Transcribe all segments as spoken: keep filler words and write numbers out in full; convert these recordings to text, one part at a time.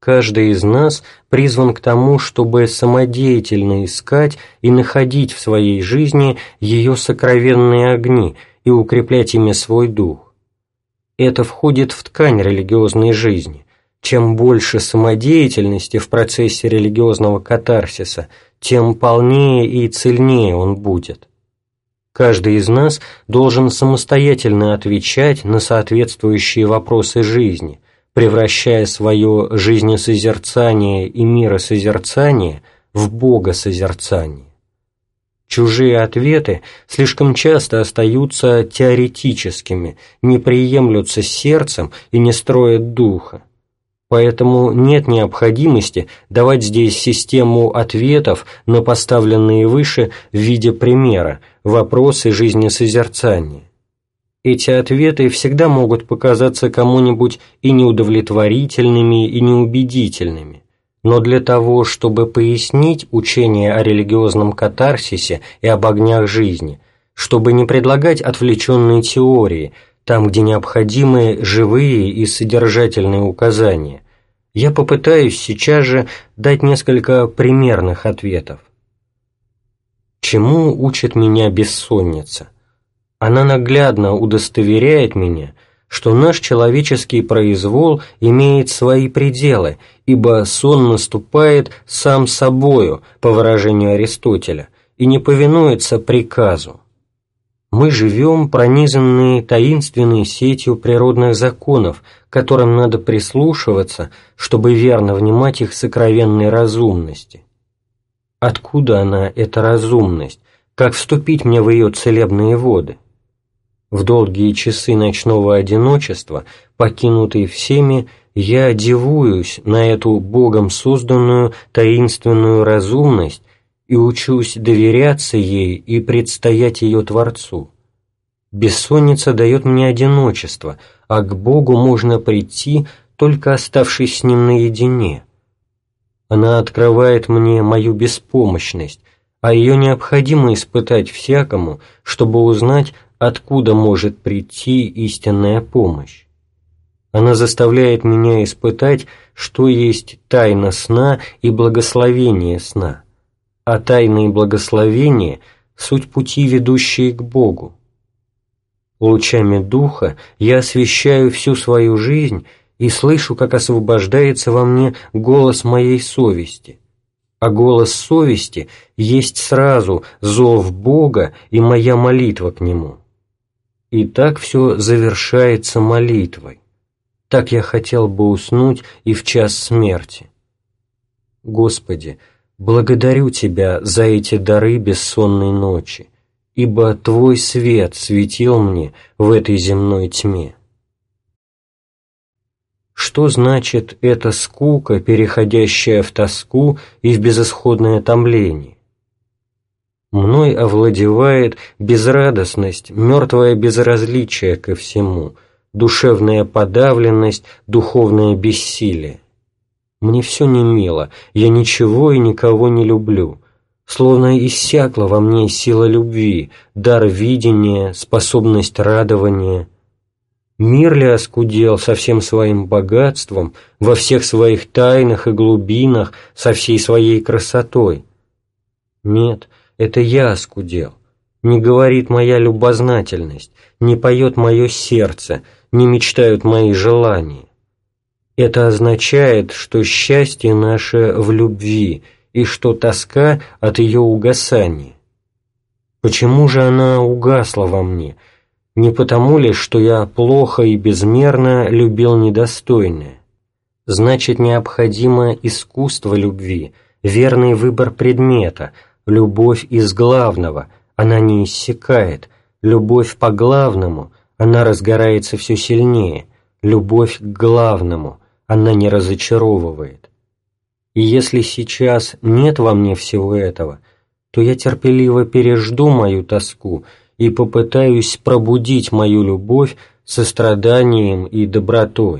каждый из нас призван к тому, чтобы самодеятельно искать и находить в своей жизни ее сокровенные огни и укреплять ими свой дух. Это входит в ткань религиозной жизни. Чем больше самодеятельности в процессе религиозного катарсиса, тем полнее и цельнее он будет. Каждый из нас должен самостоятельно отвечать на соответствующие вопросы жизни, превращая свое жизнесозерцание и миросозерцание в богосозерцание. Чужие ответы слишком часто остаются теоретическими, не приемлются сердцем и не строят духа. Поэтому нет необходимости давать здесь систему ответов на поставленные выше в виде примера вопросы жизнесозерцания. Эти ответы всегда могут показаться кому-нибудь и неудовлетворительными, и неубедительными, но для того, чтобы пояснить учение о религиозном катарсисе и об огнях жизни, чтобы не предлагать отвлеченные теории, там, где необходимы живые и содержательные указания, я попытаюсь сейчас же дать несколько примерных ответов. Чему учит меня бессонница? Она наглядно удостоверяет меня, что наш человеческий произвол имеет свои пределы, ибо сон наступает сам собою, по выражению Аристотеля, и не повинуется приказу. Мы живем, пронизанные таинственной сетью природных законов, которым надо прислушиваться, чтобы верно внимать их сокровенной разумности. Откуда она, эта разумность? Как вступить мне в ее целебные воды? В долгие часы ночного одиночества, покинутый всеми, я дивуюсь на эту Богом созданную таинственную разумность и учусь доверяться ей и предстоять ее Творцу. Бессонница дает мне одиночество, а к Богу можно прийти, только оставшись с Ним наедине. Она открывает мне мою беспомощность, а ее необходимо испытать всякому, чтобы узнать, откуда может прийти истинная помощь. Она заставляет меня испытать, что есть тайна сна и благословение сна, а тайна и благословение – суть пути, ведущие к Богу. Лучами Духа я освещаю всю свою жизнь и слышу, как освобождается во мне голос моей совести. А голос совести есть сразу зов Бога и моя молитва к Нему. И так все завершается молитвой. Так я хотел бы уснуть и в час смерти. Господи, благодарю Тебя за эти дары бессонной ночи, ибо Твой свет светил мне в этой земной тьме. Что значит эта скука, переходящая в тоску и в безысходное томление? Мной овладевает безрадостность, мертвое безразличие ко всему, душевная подавленность, духовное бессилие. Мне все не мило, я ничего и никого не люблю, словно иссякла во мне сила любви, дар видения, способность радования. Мир ли оскудел со всем своим богатством, во всех своих тайнах и глубинах, со всей своей красотой? Нет, это я оскудел. Не говорит моя любознательность, не поет мое сердце, не мечтают мои желания. Это означает, что счастье наше в любви и что тоска от ее угасания. Почему же она угасла во мне? Не потому ли, что я плохо и безмерно любил недостойное? Значит, необходимо искусство любви, верный выбор предмета, любовь из главного, она не иссякает, любовь по главному, она разгорается все сильнее, любовь к главному, она не разочаровывает. И если сейчас нет во мне всего этого, то я терпеливо пережду мою тоску и попытаюсь пробудить мою любовь состраданием и добротой.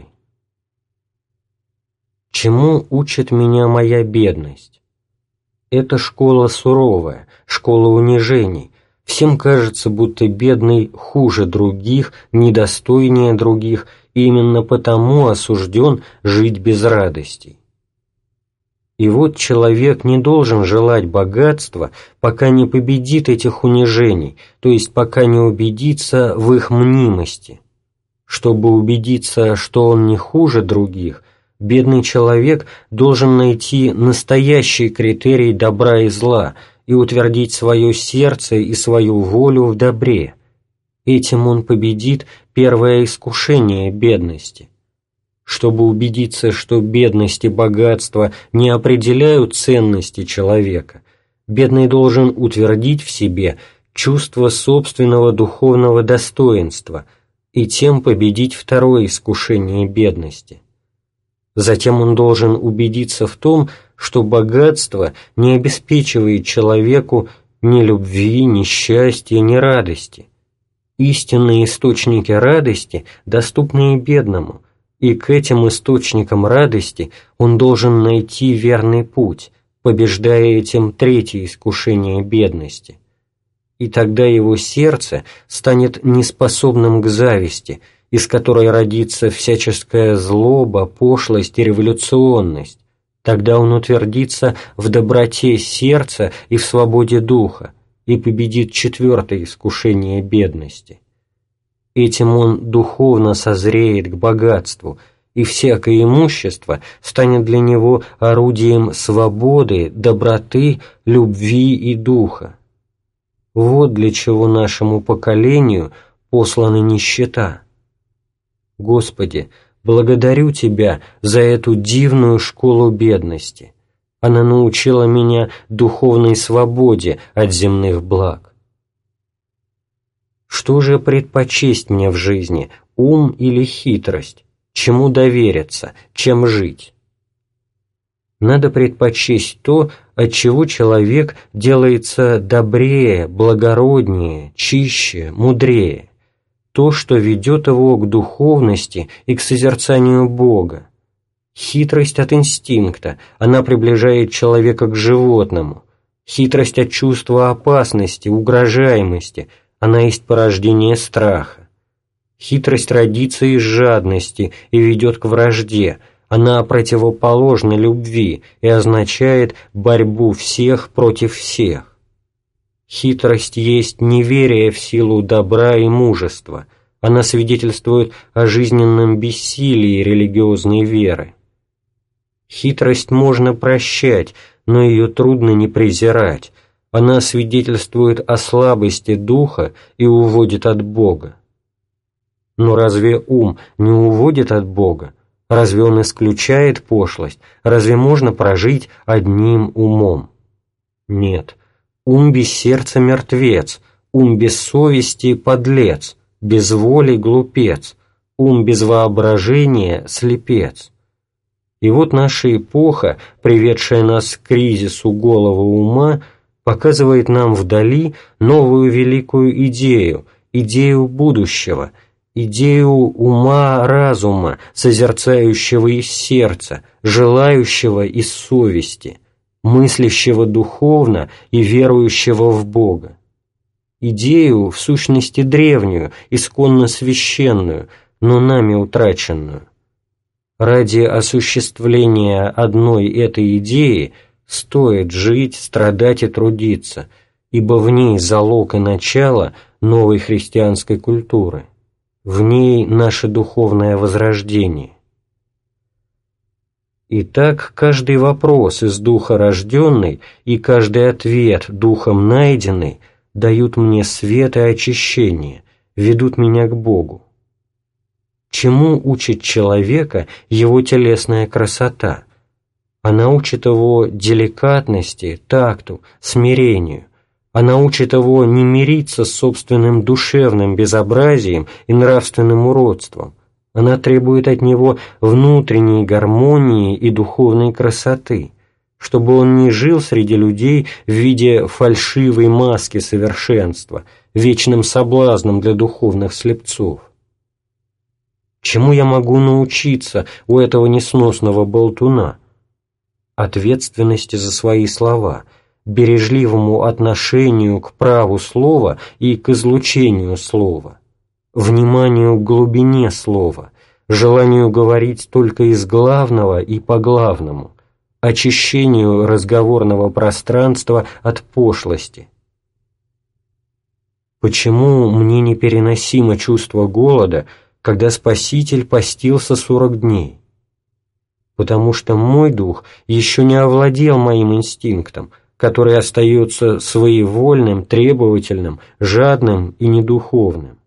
Чему учит меня моя бедность? Это школа суровая, школа унижений. Всем кажется, будто бедный хуже других, недостойнее других, и именно потому осужден жить без радостей. И вот человек не должен желать богатства, пока не победит этих унижений, то есть пока не убедится в их мнимости. Чтобы убедиться, что он не хуже других, бедный человек должен найти настоящий критерий добра и зла и утвердить свое сердце и свою волю в добре. Этим он победит первое искушение бедности. Чтобы убедиться, что бедность и богатство не определяют ценности человека, бедный должен утвердить в себе чувство собственного духовного достоинства и тем победить второе искушение бедности. Затем он должен убедиться в том, что богатство не обеспечивает человеку ни любви, ни счастья, ни радости. Истинные источники радости доступны и бедному, и к этим источникам радости он должен найти верный путь, побеждая этим третье искушение бедности. И тогда его сердце станет неспособным к зависти, из которой родится всяческая злоба, пошлость и революционность. Тогда он утвердится в доброте сердца и в свободе духа и победит четвертое искушение бедности. Этим он духовно созреет к богатству, и всякое имущество станет для него орудием свободы, доброты, любви и духа. Вот для чего нашему поколению послана нищета. Господи, благодарю Тебя за эту дивную школу бедности. Она научила меня духовной свободе от земных благ. Что же предпочесть мне в жизни, ум или хитрость? Чему довериться, чем жить? Надо предпочесть то, от чего человек делается добрее, благороднее, чище, мудрее, то, что ведет его к духовности и к созерцанию Бога. Хитрость от инстинкта, она приближает человека к животному. Хитрость от чувства опасности, угрожаемости, она есть порождение страха. Хитрость родится из жадности и ведет к вражде, она противоположна любви и означает борьбу всех против всех. Хитрость есть неверие в силу добра и мужества, она свидетельствует о жизненном бессилии религиозной веры. Хитрость можно прощать, но ее трудно не презирать, она свидетельствует о слабости духа и уводит от Бога. Но разве ум не уводит от Бога? Разве он исключает пошлость? Разве можно прожить одним умом? Нет. Ум без сердца мертвец, ум без совести подлец, без воли глупец, ум без воображения слепец. И вот наша эпоха, приведшая нас к кризису голого ума, показывает нам вдали новую великую идею, идею будущего, идею ума-разума, созерцающего из сердца, желающего из совести, мыслящего духовно и верующего в Бога. Идею, в сущности древнюю, исконно священную, но нами утраченную. Ради осуществления одной этой идеи стоит жить, страдать и трудиться, ибо в ней залог и начало новой христианской культуры. В ней наше духовное возрождение. Итак, каждый вопрос из духа рожденный и каждый ответ духом найденный дают мне свет и очищение, ведут меня к Богу. Чему учит человека его телесная красота? Она учит его деликатности, такту, смирению. Она учит его не мириться с собственным душевным безобразием и нравственным уродством. Она требует от него внутренней гармонии и духовной красоты, чтобы он не жил среди людей в виде фальшивой маски совершенства, вечным соблазном для духовных слепцов. Чему я могу научиться у этого несносного болтуна? Ответственности за свои слова, бережливому отношению к праву слова и к излучению слова, вниманию к глубине слова, желанию говорить только из главного и по главному, очищению разговорного пространства от пошлости. Почему мне непереносимо чувство голода, когда Спаситель постился сорок дней? Потому что мой дух еще не овладел моим инстинктом, который остается своевольным, требовательным, жадным и недуховным.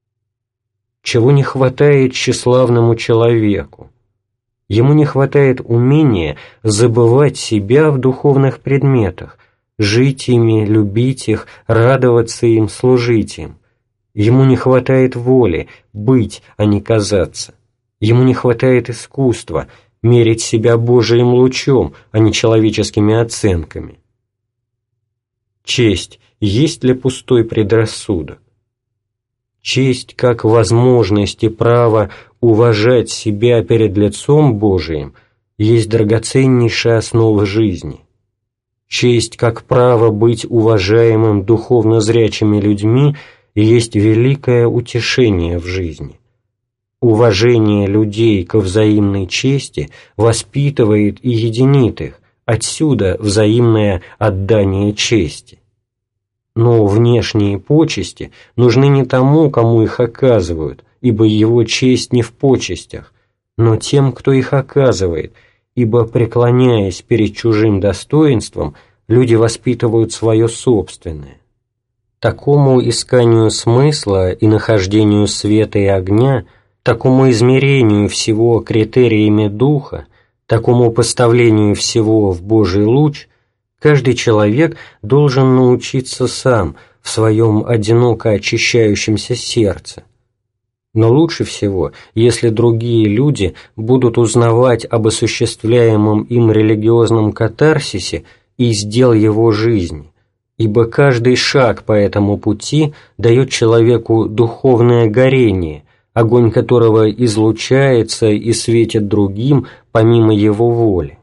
Чего не хватает тщеславному человеку? Ему не хватает умения забывать себя в духовных предметах, жить ими, любить их, радоваться им, служить им. Ему не хватает воли быть, а не казаться. Ему не хватает искусства мерить себя Божиим лучом, а не человеческими оценками. Честь есть ли пустой предрассудок? Честь как возможность и право уважать себя перед лицом Божиим есть драгоценнейшая основа жизни. Честь как право быть уважаемым духовно зрячими людьми есть великое утешение в жизни. Уважение людей ко взаимной чести воспитывает и единит их, отсюда взаимное отдание чести. Но внешние почести нужны не тому, кому их оказывают, ибо его честь не в почестях, но тем, кто их оказывает, ибо, преклоняясь перед чужим достоинством, люди воспитывают свое собственное. Такому исканию смысла и нахождению света и огня, такому измерению всего критериями духа, такому поставлению всего в Божий луч, каждый человек должен научиться сам в своем одиноко очищающемся сердце. Но лучше всего, если другие люди будут узнавать об осуществляемом им религиозном катарсисе из дел его жизни, ибо каждый шаг по этому пути дает человеку духовное горение, огонь которого излучается и светит другим помимо его воли.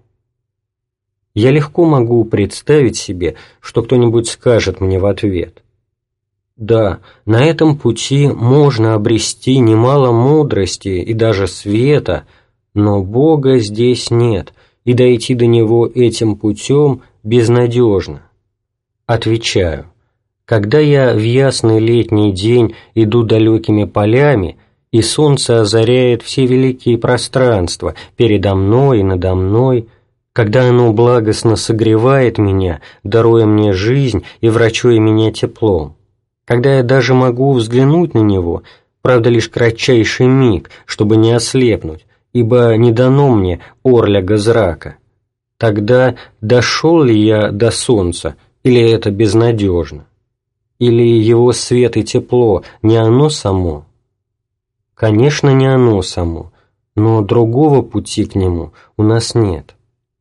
Я легко могу представить себе, что кто-нибудь скажет мне в ответ: «Да, на этом пути можно обрести немало мудрости и даже света, но Бога здесь нет, и дойти до Него этим путем безнадежно». Отвечаю: когда я в ясный летний день иду далекими полями, и солнце озаряет все великие пространства передо мной и надо мной, когда оно благостно согревает меня, даруя мне жизнь и врачуя меня теплом, когда я даже могу взглянуть на него, правда лишь кратчайший миг, чтобы не ослепнуть, ибо не дано мне орляга зрака, тогда дошел ли я до солнца, или это безнадежно? Или его свет и тепло не оно само? Конечно, не оно само, но другого пути к нему у нас нет.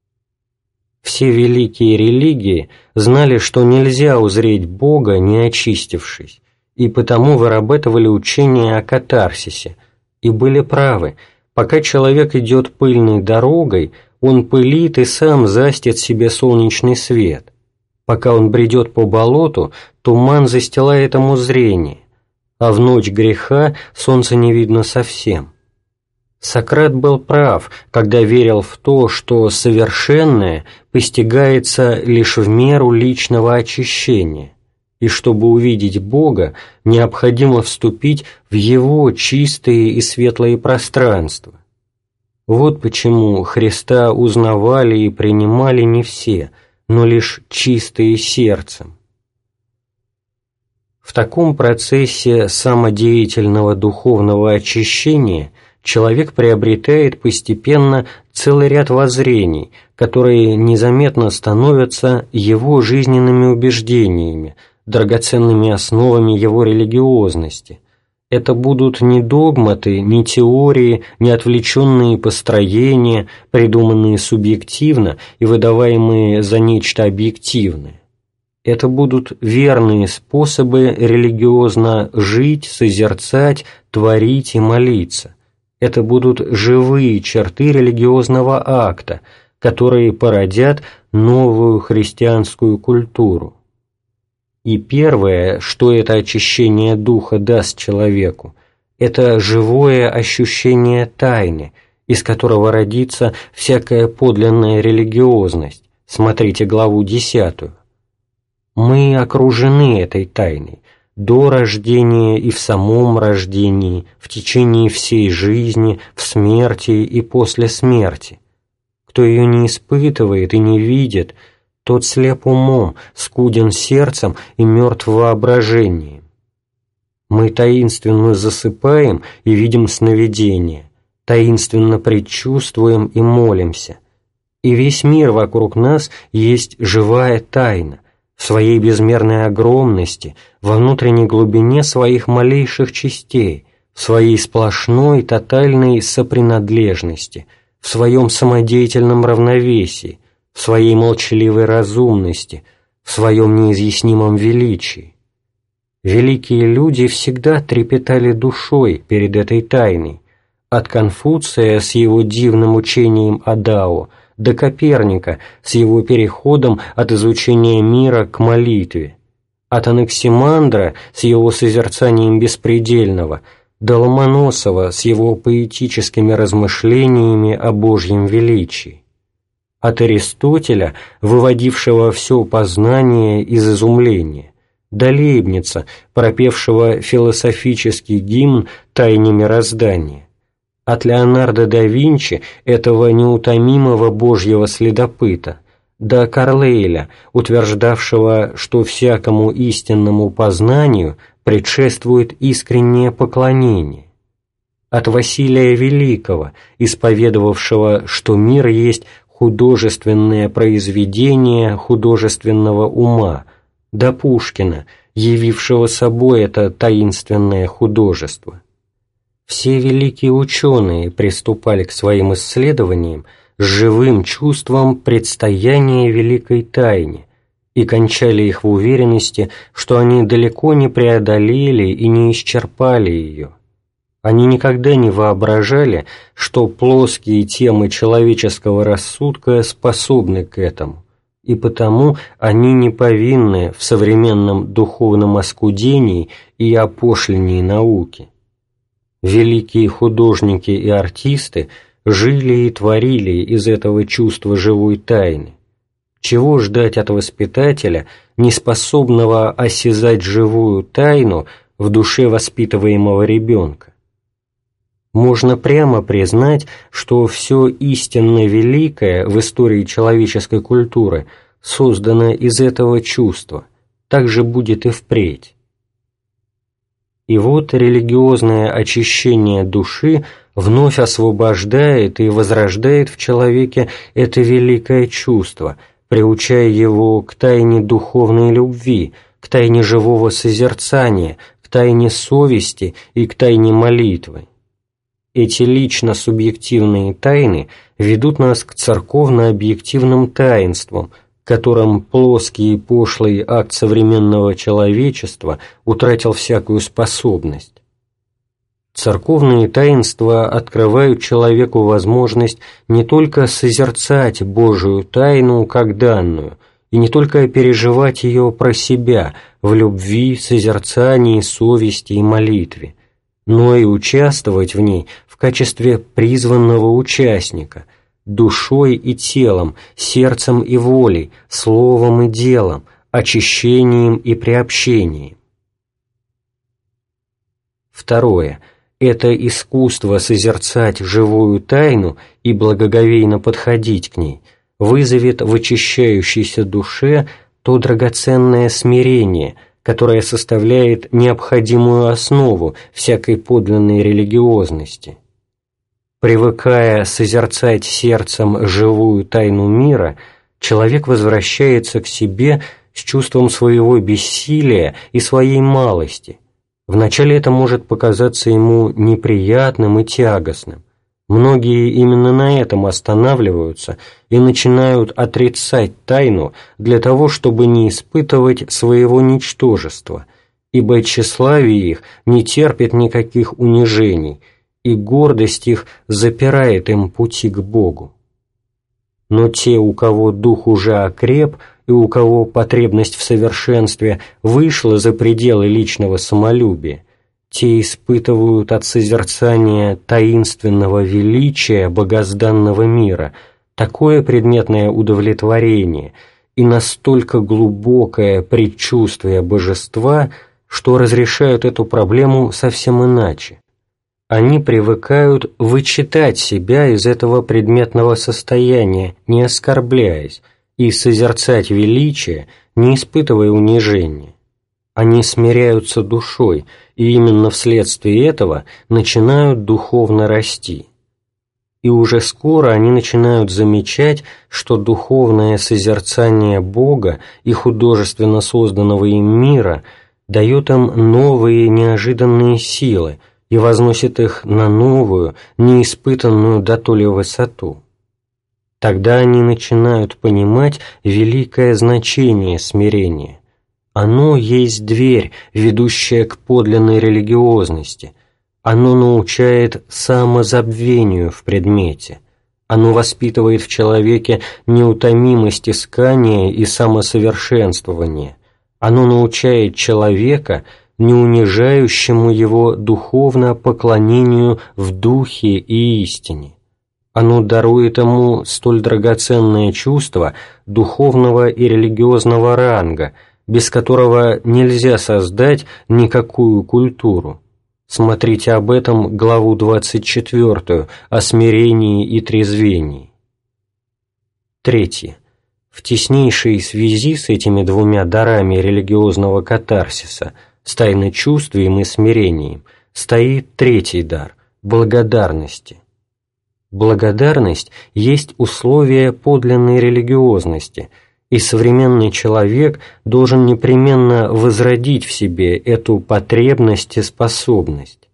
Все великие религии знали, что нельзя узреть Бога, не очистившись, и потому вырабатывали учение о катарсисе, и были правы. Пока человек идет пыльной дорогой, он пылит и сам застит себе солнечный свет. Пока он бредет по болоту, туман застилает ему зрение, а в ночь греха солнца не видно совсем. Сократ был прав, когда верил в то, что совершенное постигается лишь в меру личного очищения, и чтобы увидеть Бога, необходимо вступить в Его чистые и светлые пространства. Вот почему Христа узнавали и принимали не все, но лишь чистые сердцем. В таком процессе самодеятельного духовного очищения человек приобретает постепенно целый ряд воззрений, которые незаметно становятся его жизненными убеждениями, драгоценными основами его религиозности. Это будут не догматы, не теории, не отвлеченные построения, придуманные субъективно и выдаваемые за нечто объективное. Это будут верные способы религиозно жить, созерцать, творить и молиться. Это будут живые черты религиозного акта, которые породят новую христианскую культуру. И первое, что это очищение духа даст человеку, это живое ощущение тайны, из которого родится всякая подлинная религиозность. Смотрите главу десятую. Мы окружены этой тайной до рождения и в самом рождении, в течение всей жизни, в смерти и после смерти. Кто ее не испытывает и не видит, тот слеп умом, скуден сердцем и мертв воображением. Мы таинственно засыпаем и видим сновидения, таинственно предчувствуем и молимся. И весь мир вокруг нас есть живая тайна, в своей безмерной огромности, во внутренней глубине своих малейших частей, в своей сплошной тотальной сопринадлежности, в своем самодеятельном равновесии, в своей молчаливой разумности, в своем неизъяснимом величии. Великие люди всегда трепетали душой перед этой тайной, от Конфуция с его дивным учением о Дао до Коперника с его переходом от изучения мира к молитве, от Анаксимандра с его созерцанием беспредельного до Ломоносова с его поэтическими размышлениями о Божьем величии, от Аристотеля, выводившего все познание из изумления, до Лейбница, пропевшего философический гимн тайне мироздания, от Леонардо да Винчи, этого неутомимого божьего следопыта, до Карлейля, утверждавшего, что всякому истинному познанию предшествует искреннее поклонение, от Василия Великого, исповедовавшего, что мир есть художественное произведение художественного ума, до Пушкина, явившего собой это таинственное художество. Все великие ученые приступали к своим исследованиям с живым чувством предстояния великой тайне и кончали их в уверенности, что они далеко не преодолели и не исчерпали ее. Они никогда не воображали, что плоские темы человеческого рассудка способны к этому, и потому они не повинны в современном духовном оскудении и опошлении науки. Великие художники и артисты жили и творили из этого чувства живой тайны. Чего ждать от воспитателя, неспособного осязать живую тайну в душе воспитываемого ребенка? Можно прямо признать, что все истинно великое в истории человеческой культуры создано из этого чувства, так же будет и впредь. И вот религиозное очищение души вновь освобождает и возрождает в человеке это великое чувство, приучая его к тайне духовной любви, к тайне живого созерцания, к тайне совести и к тайне молитвы. Эти лично-субъективные тайны ведут нас к церковно-объективным таинствам, которым плоский и пошлый акт современного человечества утратил всякую способность. Церковные таинства открывают человеку возможность не только созерцать Божию тайну как данную, и не только переживать ее про себя в любви, созерцании, совести и молитве, но и участвовать в ней в качестве призванного участника, душой и телом, сердцем и волей, словом и делом, очищением и приобщением. Второе. Это искусство созерцать живую тайну и благоговейно подходить к ней вызовет в очищающейся душе то драгоценное смирение, которое составляет необходимую основу всякой подлинной религиозности. Привыкая созерцать сердцем живую тайну мира, человек возвращается к себе с чувством своего бессилия и своей малости. Вначале это может показаться ему неприятным и тягостным. Многие именно на этом останавливаются и начинают отрицать тайну для того, чтобы не испытывать своего ничтожества, ибо тщеславие их не терпит никаких унижений, и гордость их запирает им пути к Богу. Но те, у кого дух уже окреп и у кого потребность в совершенстве вышла за пределы личного самолюбия, те испытывают от созерцания таинственного величия богозданного мира такое предметное удовлетворение и настолько глубокое предчувствие божества, что разрешают эту проблему совсем иначе. Они привыкают вычитать себя из этого предметного состояния, не оскорбляясь, и созерцать величие, не испытывая унижения. Они смиряются душой, и именно вследствие этого начинают духовно расти. И уже скоро они начинают замечать, что духовное созерцание Бога и художественно созданного им мира дает им новые неожиданные силы и возносит их на новую, неиспытанную дотоле высоту. Тогда они начинают понимать великое значение смирения. Оно есть дверь, ведущая к подлинной религиозности. Оно научает самозабвению в предмете. Оно воспитывает в человеке неутомимость искания и самосовершенствования. Оно научает человека не унижающему его духовно поклонению в духе и истине. Оно дарует ему столь драгоценное чувство духовного и религиозного ранга, без которого нельзя создать никакую культуру. Смотрите об этом главу двадцать четвёртую о смирении и трезвении. Третье. В теснейшей связи с этими двумя дарами религиозного катарсиса, с тайночувствием и смирением, стоит третий дар – благодарности. Благодарность есть условие подлинной религиозности, и современный человек должен непременно возродить в себе эту потребность и способность.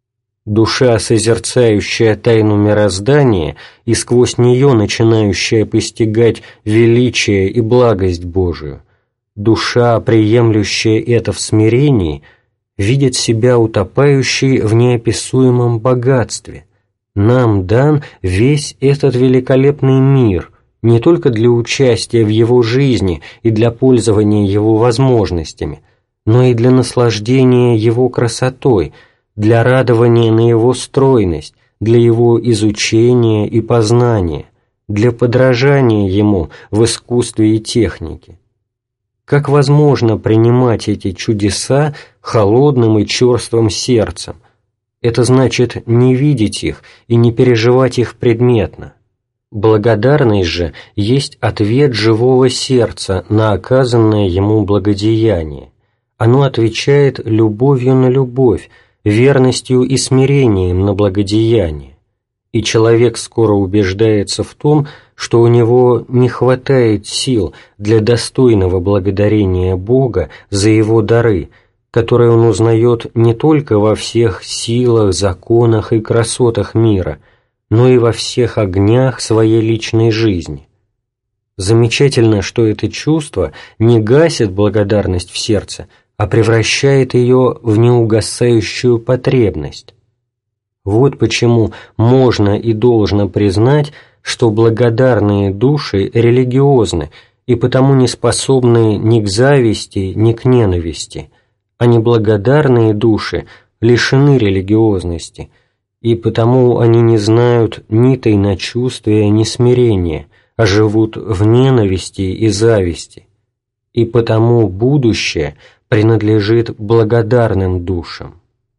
Душа, созерцающая тайну мироздания и сквозь нее начинающая постигать величие и благость Божию, душа, приемлющая это в смирении, видит себя утопающей в неописуемом богатстве. Нам дан весь этот великолепный мир, не только для участия в его жизни и для пользования его возможностями, но и для наслаждения его красотой, для радования на его стройность, для его изучения и познания, для подражания ему в искусстве и технике. Как возможно принимать эти чудеса холодным и черствым сердцем? Это значит не видеть их и не переживать их предметно. Благодарность же есть ответ живого сердца на оказанное ему благодеяние. Оно отвечает любовью на любовь, верностью и смирением на благодеяние. И человек скоро убеждается в том, что у него не хватает сил для достойного благодарения Бога за его дары, которые он узнает не только во всех силах, законах и красотах мира, но и во всех огнях своей личной жизни. Замечательно, что это чувство не гасит благодарность в сердце, а превращает ее в неугасающую потребность. Вот почему можно и должно признать, что благодарные души религиозны и потому не способны ни к зависти, ни к ненависти, а неблагодарные души лишены религиозности, и потому они не знают ни тайночувствия, ни смирения, а живут в ненависти и зависти, и потому будущее принадлежит благодарным душам.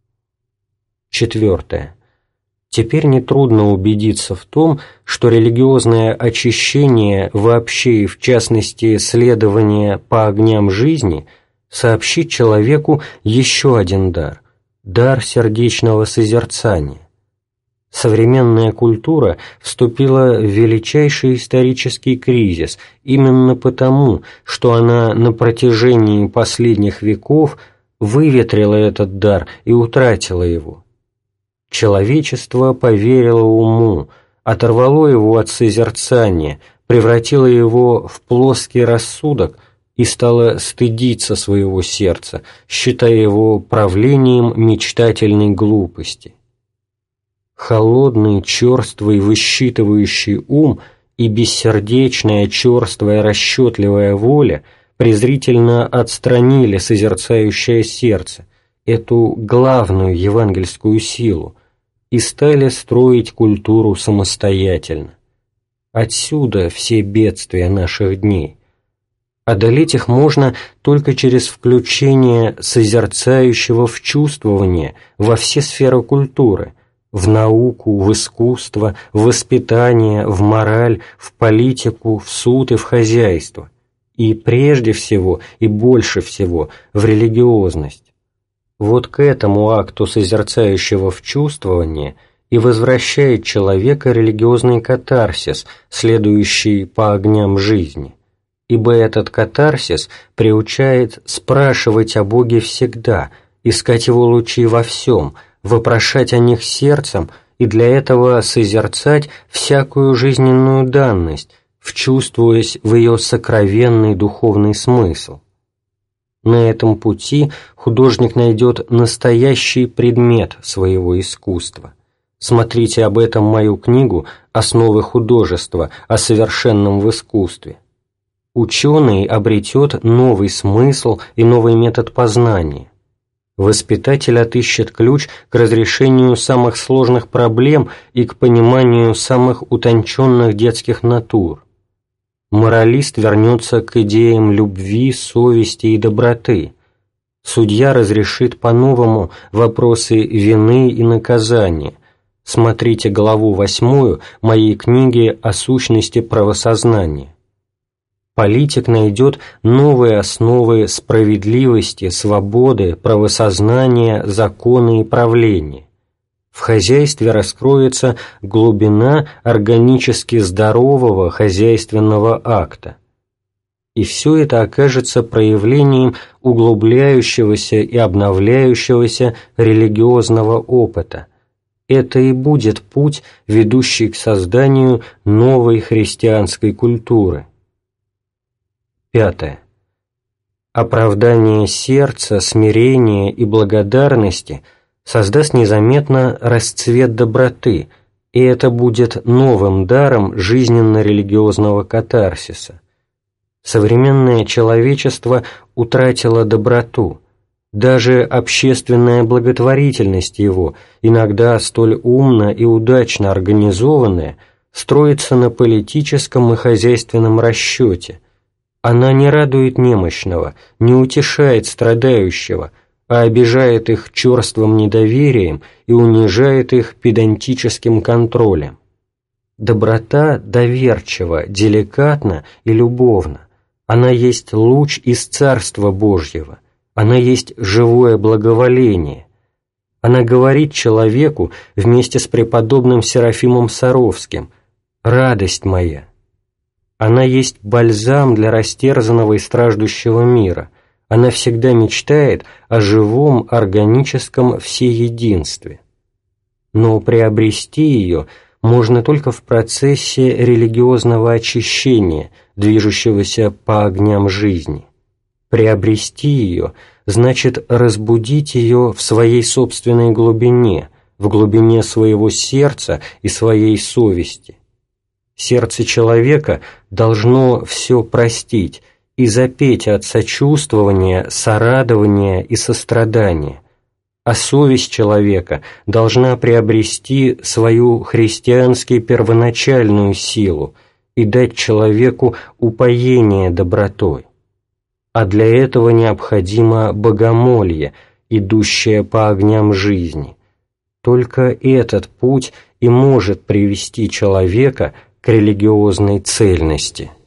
Четвертое. Теперь нетрудно убедиться в том, что религиозное очищение вообще и в частности следование по огням жизни сообщит человеку еще один дар – дар сердечного созерцания. Современная культура вступила в величайший исторический кризис именно потому, что она на протяжении последних веков выветрила этот дар и утратила его. Человечество поверило уму, оторвало его от созерцания, превратило его в плоский рассудок и стало стыдиться своего сердца, считая его правлением мечтательной глупости. Холодный, черствый, высчитывающий ум и бессердечная, черствая, расчетливая воля презрительно отстранили созерцающее сердце эту главную евангельскую силу, и стали строить культуру самостоятельно. Отсюда все бедствия наших дней. Одолеть их можно только через включение созерцающего в чувствование во все сферы культуры, в науку, в искусство, в воспитание, в мораль, в политику, в суд и в хозяйство, и прежде всего и больше всего в религиозность. Вот к этому акту созерцающего в чувствовании и возвращает человека религиозный катарсис, следующий по огням жизни, ибо этот катарсис приучает спрашивать о Боге всегда, искать Его лучи во всем, вопрошать о них сердцем и для этого созерцать всякую жизненную данность, вчувствуясь в ее сокровенный духовный смысл. На этом пути художник найдет настоящий предмет своего искусства. Смотрите об этом мою книгу «Основы художества. О совершенном в искусстве». Ученый обретет новый смысл и новый метод познания. Воспитатель отыщет ключ к разрешению самых сложных проблем и к пониманию самых утонченных детских натур. Моралист вернется к идеям любви, совести и доброты. Судья разрешит по-новому вопросы вины и наказания. Смотрите главу восьмую моей книги «О сущности правосознания». Политик найдет новые основы справедливости, свободы, правосознания, закона и правления. В хозяйстве раскроется глубина органически здорового хозяйственного акта. И все это окажется проявлением углубляющегося и обновляющегося религиозного опыта. Это и будет путь, ведущий к созданию новой христианской культуры. Пятое. Оправдание сердца, смирения и благодарности создаст незаметно расцвет доброты, и это будет новым даром жизненно-религиозного катарсиса. Современное человечество утратило доброту. Даже общественная благотворительность его, иногда столь умно и удачно организованная, строится на политическом и хозяйственном расчете. Она не радует немощного, не утешает страдающего, а обижает их черствым недоверием и унижает их педантическим контролем. Доброта доверчива, деликатна и любовна. Она есть луч из Царства Божьего. Она есть живое благоволение. Она говорит человеку вместе с преподобным Серафимом Саровским: «Радость моя». Она есть бальзам для растерзанного и страждущего мира. Она всегда мечтает о живом органическом всеединстве. Но приобрести ее можно только в процессе религиозного очищения, движущегося по огням жизни. Приобрести ее значит разбудить ее в своей собственной глубине, в глубине своего сердца и своей совести. Сердце человека должно все простить и запеть от сочувствования, сорадования и сострадания, а совесть человека должна приобрести свою христиански первоначальную силу и дать человеку упоение добротой. А для этого необходимо богомолье, идущее по огням жизни. Только этот путь и может привести человека к религиозной цельности.